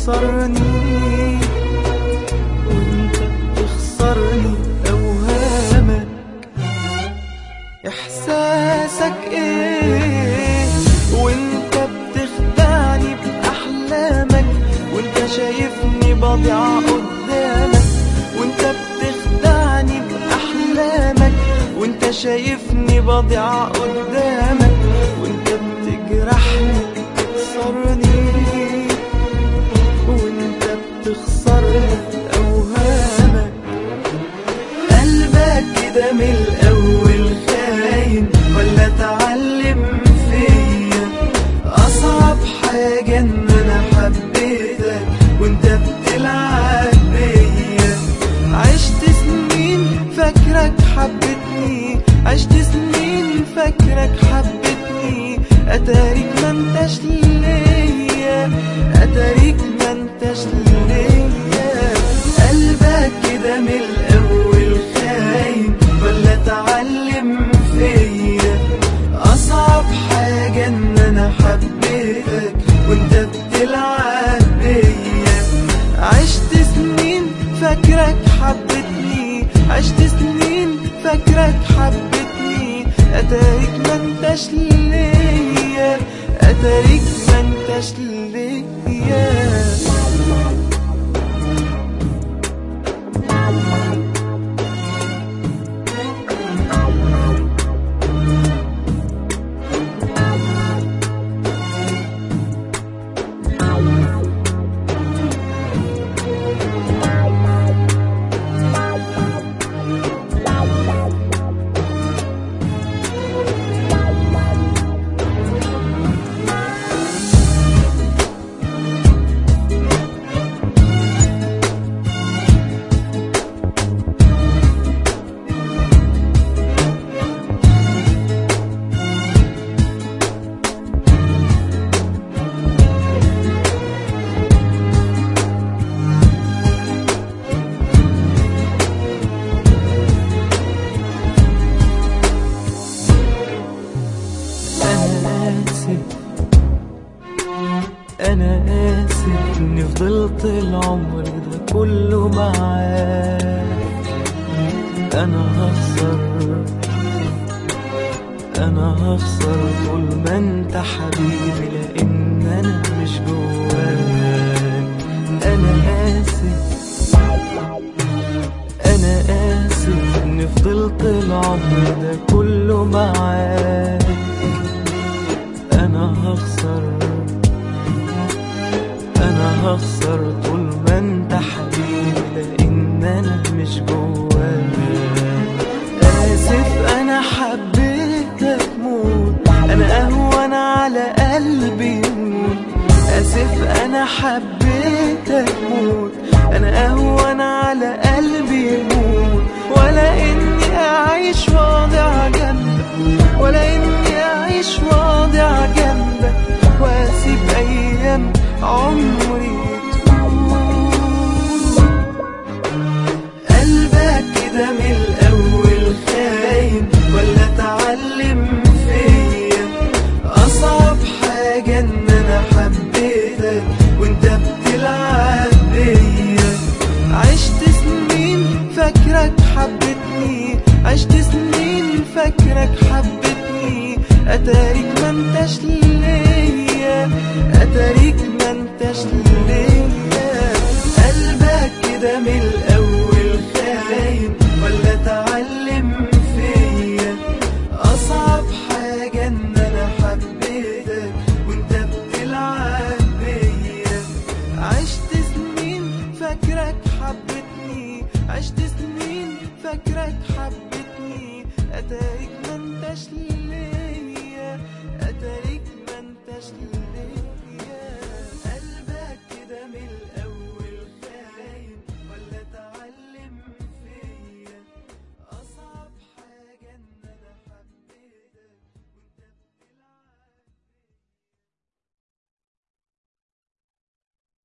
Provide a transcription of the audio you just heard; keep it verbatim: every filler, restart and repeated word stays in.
بتخسرني وانت بتخسرني اوهامك. احساسك ايه وانت بتخدعني باحلامك وانت شايفني بضيع قدامك، وانت بتخدعني باحلامك وانت شايفني بضيع قدامك، وانت بتجرحني بتكسرني وانت بتخسرني اوهامك. قلبك كده من الاول خاين ولا اتعلم فيا؟ اصعب حاجة ان انا حبيتك وانت بتلعب بيا. عشت سنين فاكرك حبتني، عشت سنين فاكرك حبتني، اتاريك ما انتش ليا، اتاريك ما انتش ليا. قلبك كده من الاول خاين ولا اتعلم فيا؟ اصعب حاجة ان انا حبيتك وانت بتلعب بيا. عشت سنين فاكرك حبتني، عشت سنين فاكرك حبتني، اتاريك ما انتش ليا، اتاريك ما انتش ليا. أنا آسف إني فضلت العمر ده كله معاك. أنا هخسر أنا هخسر طول ما أنت حبيبي، لأن أنا مش جواك. أنا آسف أنا آسف إني فضلت العمر ده كله معاك. أنا هخسر أنا هخسر طول ما أنت حبيبي، لأن أنا مش جواك. آسف أنا حبيتك موت، أنا أهون على قلبي يموت. آسف أنا حبيتك موت، أنا أهون على قلبي يموت. ولا إني أعيش واضع جنبك، ولا إني أعيش واضع جنبك وأسيب أيام عمري تقول. قلبك كده من الأول خاين ولا اتعلم فيا؟ أصعب حاجة إن أنا حبيتك وأنت بتلعب بيا. عشت سنين فاكرك حبتني، عشت سنين فاكرك حبتني، أتاريك ما انتش ليا، أتاريك ما انتش ليا. قلبك كده من الأول خاين ولا اتعلم فيا؟ أصعب حاجة إن أنا حبيتك وأنت بتلعب بيا. عشت سنين فاكرك حبتني، عشت سنين فاكرك حبتني، أتاريك ما انتش ليا.